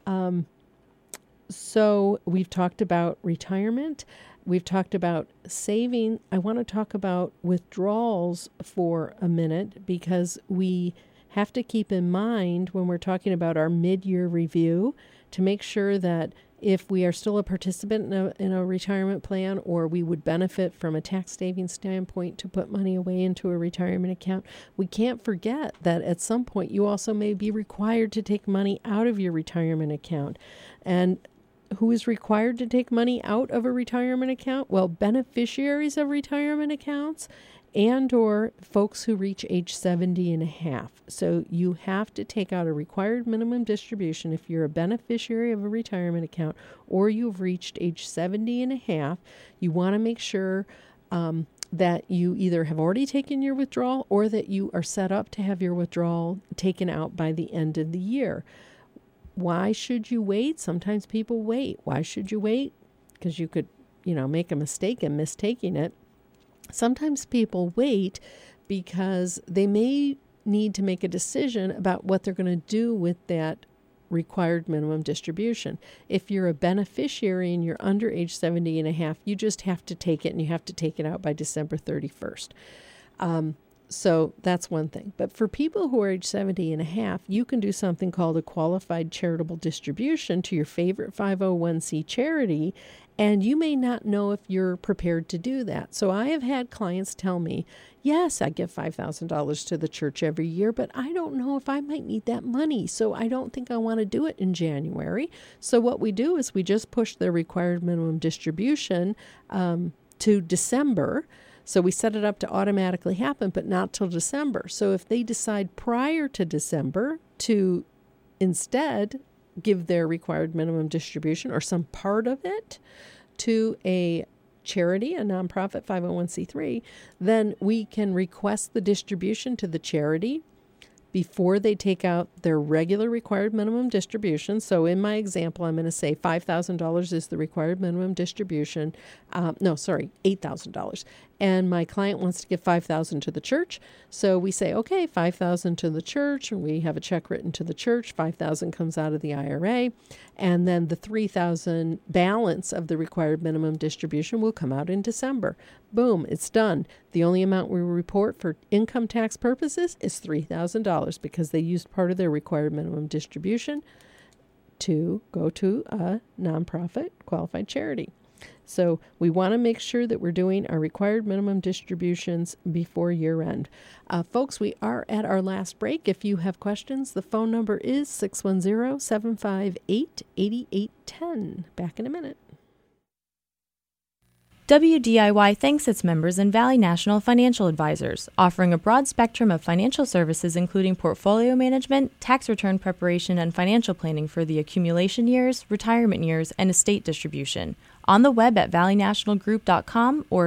So we've talked about retirement. We've talked about saving. I want to talk about withdrawals for a minute because we have to keep in mind when we're talking about our mid-year review to make sure that if we are still a participant in a retirement plan, or we would benefit from a tax saving standpoint to put money away into a retirement account, we can't forget that at some point you also may be required to take money out of your retirement account. And who is required to take money out of a retirement account? Well, beneficiaries of retirement accounts and or folks who reach age 70 and a half. So you have to take out a required minimum distribution if you're a beneficiary of a retirement account or you've reached age 70 and a half. You want to make sure that you either have already taken your withdrawal or that you are set up to have your withdrawal taken out by the end of the year. Why should you wait? Sometimes people wait. Why should you wait? Because you could, make a mistake in mistaking it. Sometimes people wait because they may need to make a decision about what they're going to do with that required minimum distribution. If you're a beneficiary and you're under age 70 and a half, you just have to take it, and you have to take it out by December 31st. So that's one thing. But for people who are age 70 and a half, you can do something called a qualified charitable distribution to your favorite 501c charity, And you may not know if you're prepared to do that. So I have had clients tell me, yes, I give $5,000 to the church every year, but I don't know if I might need that money. So I don't think I want to do it in January. So what we do is we just push their required minimum distribution to December. So we set it up to automatically happen, but not till December. So if they decide prior to December to instead give their required minimum distribution or some part of it to a charity, a nonprofit 501c3, then we can request the distribution to the charity before they take out their regular required minimum distribution. So in my example, I'm going to say $5,000 is the required minimum distribution. $8,000. And my client wants to give $5,000 to the church. So we say, okay, $5,000 to the church. And we have a check written to the church. $5,000 comes out of the IRA. And then the $3,000 balance of the required minimum distribution will come out in December. Boom, it's done. The only amount we report for income tax purposes is $3,000 because they used part of their required minimum distribution to go to a nonprofit qualified charity. So we want to make sure that we're doing our required minimum distributions before year end. Folks, we are at our last break. If you have questions, the phone number is 610-758-8810. Back in a minute. WDIY thanks its members in Valley National Financial Advisors, offering a broad spectrum of financial services including portfolio management, tax return preparation, and financial planning for the accumulation years, retirement years, and estate distribution. On the web at valleynationalgroup.com or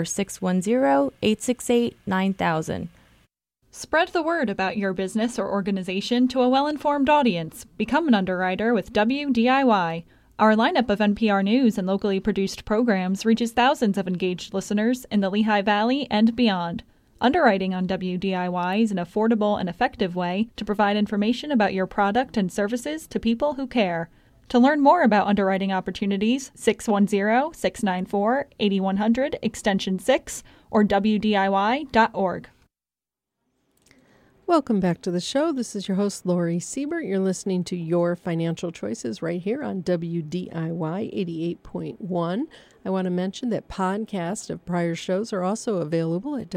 610-868-9000. Spread the word about your business or organization to a well-informed audience. Become an underwriter with WDIY. Our lineup of NPR News and locally produced programs reaches thousands of engaged listeners in the Lehigh Valley and beyond. Underwriting on WDIY is an affordable and effective way to provide information about your product and services to people who care. To learn more about underwriting opportunities, 610-694-8100, extension 6, or WDIY.org. Welcome back to the show. This is your host, Lori Siebert. You're listening to Your Financial Choices right here on WDIY 88.1. I want to mention that podcasts of prior shows are also available at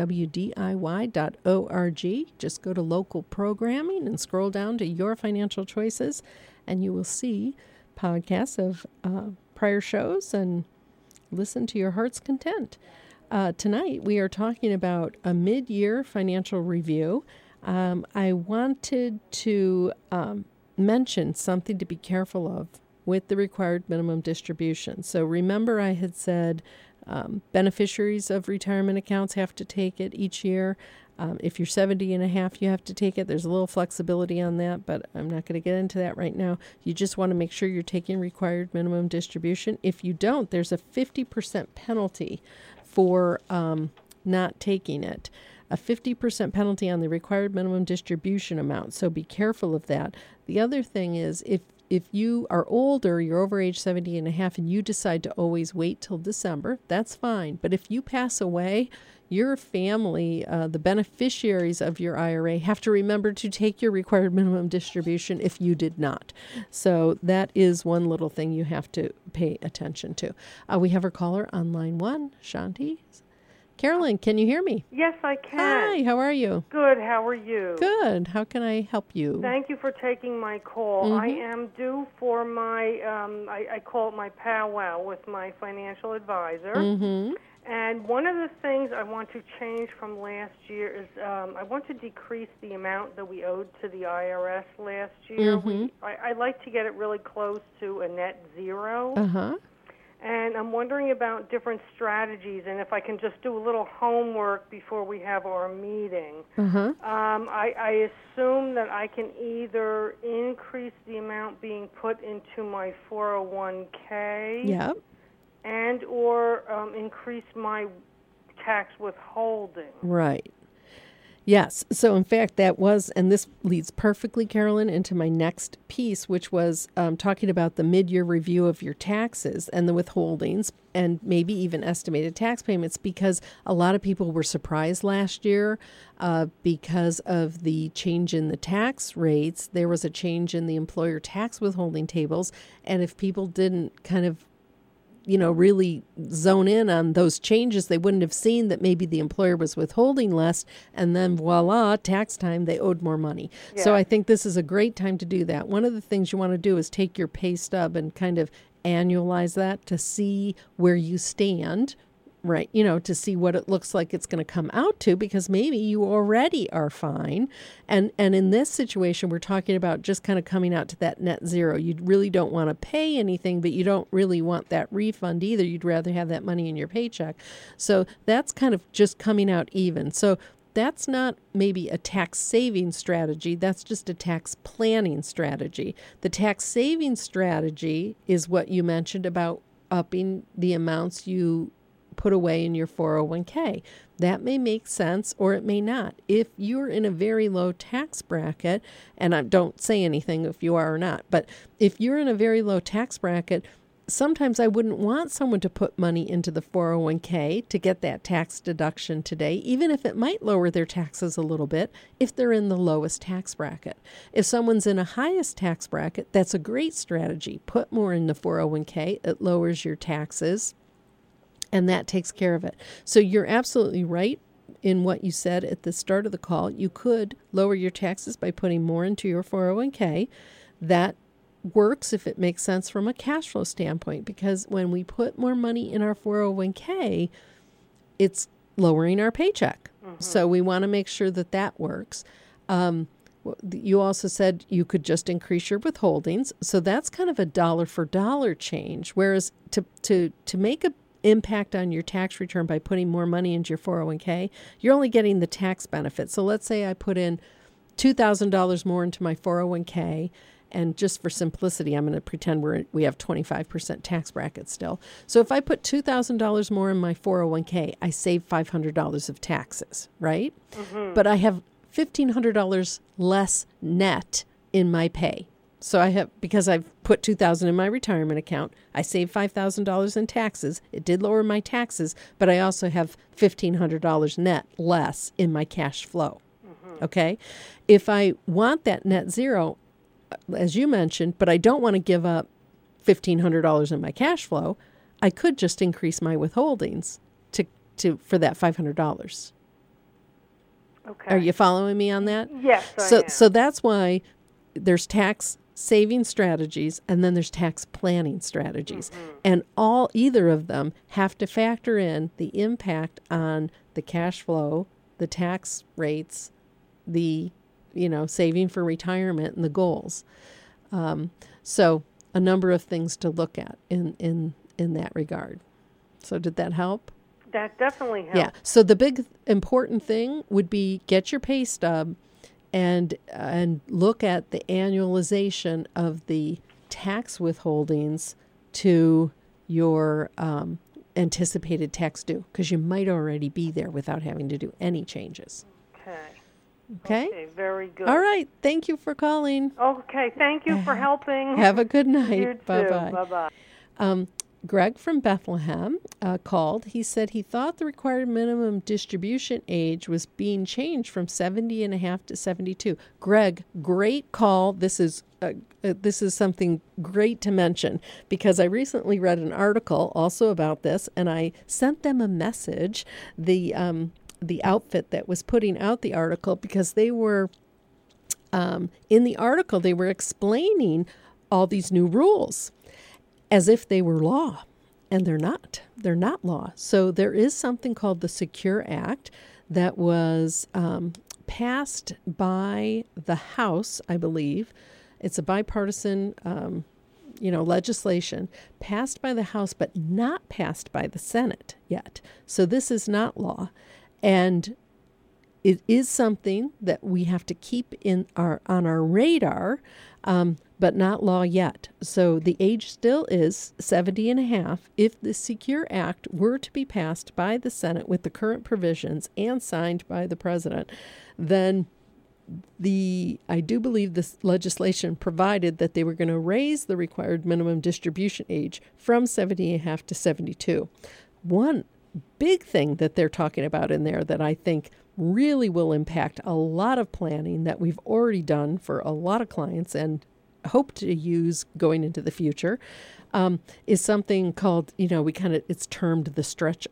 WDIY.org. Just go to local programming and scroll down to Your Financial Choices, and you will see podcasts of prior shows and listen to your heart's content. Tonight, we are talking about a mid-year financial review. I wanted to mention something to be careful of with the required minimum distribution. So remember I had said beneficiaries of retirement accounts have to take it each year. If you're 70 and a half, you have to take it. There's a little flexibility on that, but I'm not going to get into that right now. You just want to make sure you're taking required minimum distribution. If you don't, there's a 50% penalty for not taking it. A 50% penalty on the required minimum distribution amount, so be careful of that. The other thing is if you are older, you're over age 70 and a half, and you decide to always wait till December, that's fine. But if you pass away, your family, the beneficiaries of your IRA, have to remember to take your required minimum distribution if you did not. So that is one little thing you have to pay attention to. We have our caller on line 1, Shanti. Carolyn, can you hear me? Yes, I can. Hi, how are you? Good, how are you? Good. How can I help you? Thank you for taking my call. Mm-hmm. I am due for my, I call it my powwow with my financial advisor. Mm-hmm. And one of the things I want to change from last year is I want to decrease the amount that we owed to the IRS last year. Mm-hmm. I like to get it really close to a net zero. Uh-huh. And I'm wondering about different strategies and if I can just do a little homework before we have our meeting. Uh-huh. I assume that I can either increase the amount being put into my 401k Yep. and or increase my tax withholding. Right. Yes. So, in fact, that was, and this leads perfectly, Carolyn, into my next piece, which was talking about the mid-year review of your taxes and the withholdings and maybe even estimated tax payments, because a lot of people were surprised last year because of the change in the tax rates. There was a change in the employer tax withholding tables. And if people didn't kind of really zone in on those changes, they wouldn't have seen that maybe the employer was withholding less, and then voila, tax time, they owed more money. Yeah. So I think this is a great time to do that. One of the things you want to do is take your pay stub and kind of annualize that to see where you stand, right? To see what it looks like it's going to come out to, because maybe you already are fine. And in this situation, we're talking about just kind of coming out to that net zero. You really don't want to pay anything, but you don't really want that refund either. You'd rather have that money in your paycheck. So that's kind of just coming out even. So that's not maybe a tax saving strategy. That's just a tax planning strategy. The tax saving strategy is what you mentioned about upping the amounts you put away in your 401k. That may make sense or it may not. If you're in a very low tax bracket, and I don't say anything if you are or not, but if you're in a very low tax bracket, sometimes I wouldn't want someone to put money into the 401k to get that tax deduction today, even if it might lower their taxes a little bit if they're in the lowest tax bracket. If someone's in a highest tax bracket, that's a great strategy. Put more in the 401k. It lowers your taxes, and that takes care of it. So you're absolutely right in what you said at the start of the call. You could lower your taxes by putting more into your 401k. That works if it makes sense from a cash flow standpoint, because when we put more money in our 401k, it's lowering our paycheck. Mm-hmm. So we want to make sure that works. You also said you could just increase your withholdings. So that's kind of a dollar for dollar change. Whereas to make a impact on your tax return by putting more money into your 401k, you're only getting the tax benefit. So let's say I put in $2,000 more into my 401k, and just for simplicity, I'm going to pretend we have 25% tax bracket still. So if I put $2,000 more in my 401k, I save $500 of taxes, right? Mm-hmm. But I have $1,500 less net in my pay. So because I've put $2,000 in my retirement account, I saved $5,000 in taxes. It did lower my taxes, but I also have $1,500 net less in my cash flow. Mm-hmm. Okay? If I want that net zero, as you mentioned, but I don't want to give up $1,500 in my cash flow, I could just increase my withholdings for that $500. Okay. Are you following me on that? Yes, I am. So that's why there's tax saving strategies and then there's tax planning strategies. Mm-hmm. And either of them have to factor in the impact on the cash flow, the tax rates, the saving for retirement and the goals. So a number of things to look at in that regard. So did that help? That definitely helps. Yeah. So the big important thing would be get your pay stub and look at the annualization of the tax withholdings to your anticipated tax due, because you might already be there without having to do any changes. Okay, very good. All right. Thank you for calling. Okay, thank you for helping. Have a good night. You too. Bye-bye. Bye-bye. Greg from Bethlehem called. He said he thought the required minimum distribution age was being changed from 70 and a half to 72. Greg, great call. This is something great to mention, because I recently read an article also about this, and I sent them a message, the outfit that was putting out the article, because they were, in the article, they were explaining all these new rules as if they were law, and they're not. They're not law. So there is something called the Secure Act that was passed by the House, I believe. It's a bipartisan, legislation passed by the House, but not passed by the Senate yet. So this is not law. And it is something that we have to keep on our radar, but not law yet. So the age still is 70 and a half. If the Secure Act were to be passed by the Senate with the current provisions and signed by the president, then I do believe this legislation provided that they were going to raise the required minimum distribution age from 70 and a half to 72. One big thing that they're talking about in there that I think really will impact a lot of planning that we've already done for a lot of clients and hope to use going into the future, is something called, it's termed the stretch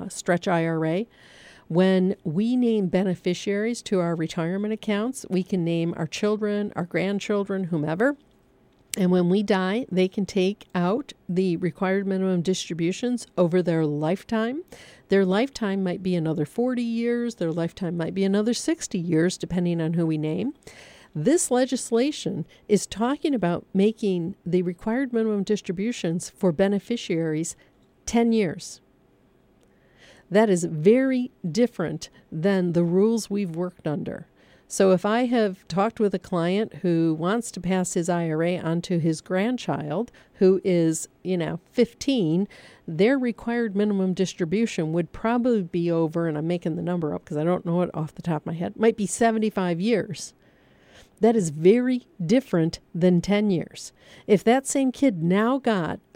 IRA. When we name beneficiaries to our retirement accounts, we can name our children, our grandchildren, whomever. And when we die, they can take out the required minimum distributions over their lifetime. Their lifetime might be another 40 years. Their lifetime might be another 60 years, depending on who we name. This legislation is talking about making the required minimum distributions for beneficiaries 10 years. That is very different than the rules we've worked under. So if I have talked with a client who wants to pass his IRA onto his grandchild, who is, 15, their required minimum distribution would probably be over, and I'm making the number up because I don't know it off the top of my head, might be 75 years. That is very different than 10 years. If that same kid now got a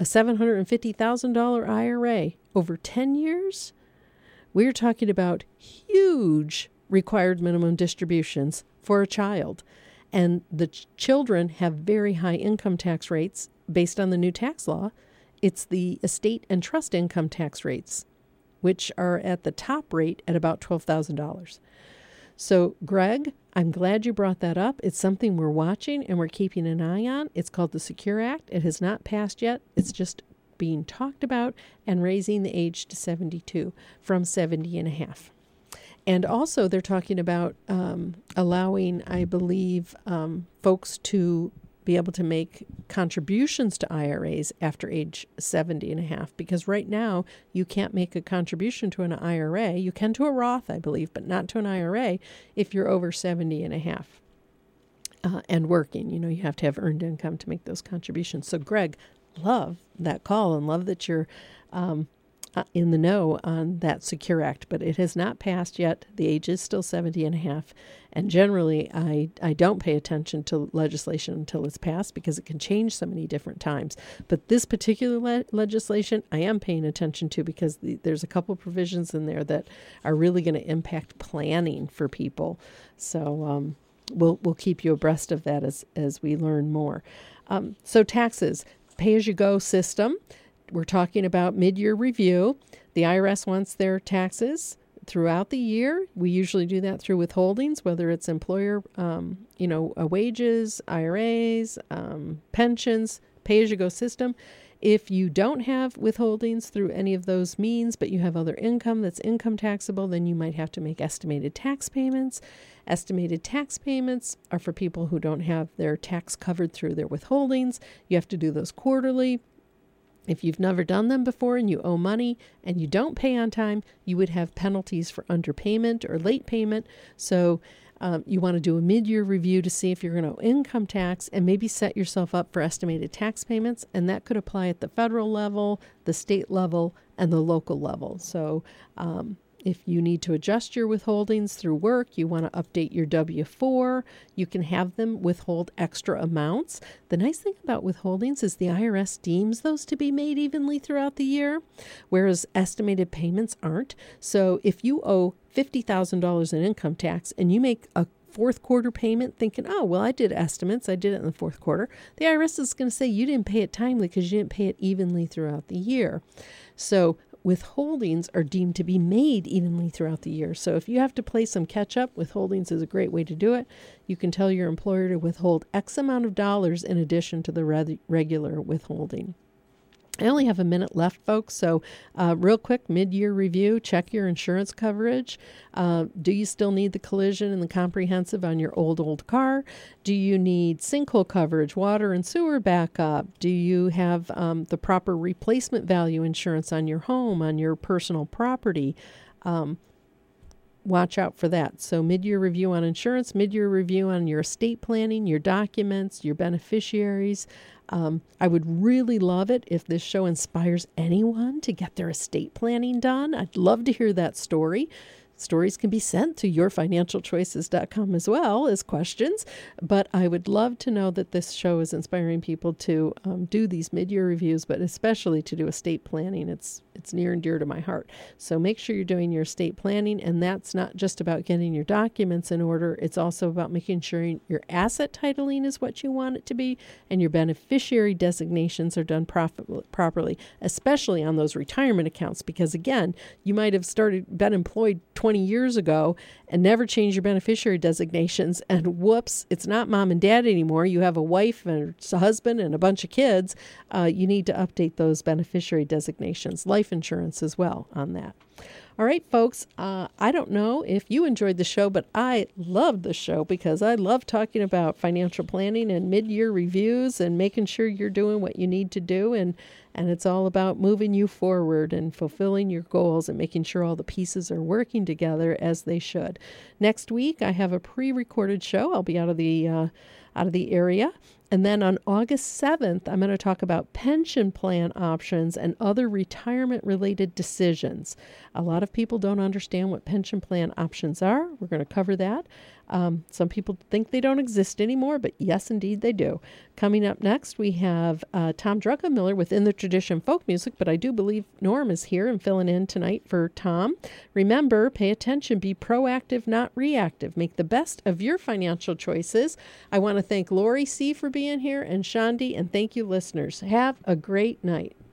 $750,000 IRA over 10 years, we're talking about huge required minimum distributions for a child. And the children have very high income tax rates based on the new tax law. It's the estate and trust income tax rates, which are at the top rate at about $12,000. So, Greg, I'm glad you brought that up. It's something we're watching and we're keeping an eye on. It's called the Secure Act. It has not passed yet. It's just being talked about, and raising the age to 72 from 70 and a half. And also they're talking about allowing, I believe, folks to be able to make contributions to IRAs after age 70 and a half, because right now you can't make a contribution to an IRA. You can to a Roth, I believe, but not to an IRA if you're over 70 and a half and working. You have to have earned income to make those contributions. So, Greg, love that call and love that you're in the know on that Secure Act, but it has not passed yet. The age is still 70 and a half. And generally, I don't pay attention to legislation until it's passed because it can change so many different times. But this particular legislation, I am paying attention to because there's a couple provisions in there that are really going to impact planning for people. So we'll keep you abreast of that as we learn more. So taxes, pay-as-you-go system. We're talking about mid-year review. The IRS wants their taxes throughout the year. We usually do that through withholdings, whether it's employer, wages, IRAs, pensions, pay-as-you-go system. If you don't have withholdings through any of those means, but you have other income that's income taxable, then you might have to make estimated tax payments. Estimated tax payments are for people who don't have their tax covered through their withholdings. You have to do those quarterly. If you've never done them before and you owe money and you don't pay on time, you would have penalties for underpayment or late payment. So you want to do a mid-year review to see if you're going to owe income tax and maybe set yourself up for estimated tax payments. And that could apply at the federal level, the state level, and the local level. So if you need to adjust your withholdings through work, you want to update your W-4, you can have them withhold extra amounts. The nice thing about withholdings is the IRS deems those to be made evenly throughout the year, whereas estimated payments aren't. So if you owe $50,000 in income tax and you make a fourth quarter payment thinking, oh, well, I did estimates, I did it in the fourth quarter, the IRS is going to say you didn't pay it timely because you didn't pay it evenly throughout the year. So withholdings are deemed to be made evenly throughout the year. So if you have to play some catch up, withholdings is a great way to do it. You can tell your employer to withhold X amount of dollars in addition to the regular withholding. I only have a minute left, folks, so real quick, mid-year review, check your insurance coverage. Do you still need the collision and the comprehensive on your old car? Do you need sinkhole coverage, water and sewer backup? Do you have the proper replacement value insurance on your home, on your personal property? Watch out for that. So mid-year review on insurance, mid-year review on your estate planning, your documents, your beneficiaries. I would really love it if this show inspires anyone to get their estate planning done. I'd love to hear that story. Stories can be sent to yourfinancialchoices.com as well as questions, but I would love to know that this show is inspiring people to do these mid-year reviews, but especially to do estate planning. It's near and dear to my heart. So make sure you're doing your estate planning, and that's not just about getting your documents in order. It's also about making sure your asset titling is what you want it to be, and your beneficiary designations are done properly, especially on those retirement accounts, because again, you might have been employed 20 years ago and never changed your beneficiary designations, and whoops, it's not mom and dad anymore. You have a wife and a husband and a bunch of kids. You need to update those beneficiary designations, life insurance as well on that. All right, folks, I don't know if you enjoyed the show, but I loved the show because I love talking about financial planning and mid-year reviews and making sure you're doing what you need to do. And it's all about moving you forward and fulfilling your goals and making sure all the pieces are working together as they should. Next week, I have a pre-recorded show. I'll be out of the area. And then on August 7th, I'm going to talk about pension plan options and other retirement-related decisions. A lot of people don't understand what pension plan options are. We're going to cover that. Some people think they don't exist anymore, but yes, indeed they do. Coming up next, we have Tom Druckenmiller with In the Tradition Folk Music, but I do believe Norm is here and filling in tonight for Tom. Remember, pay attention, be proactive, not reactive. Make the best of your financial choices. I want to thank Lori C. for being here and Shandi, and thank you, listeners. Have a great night.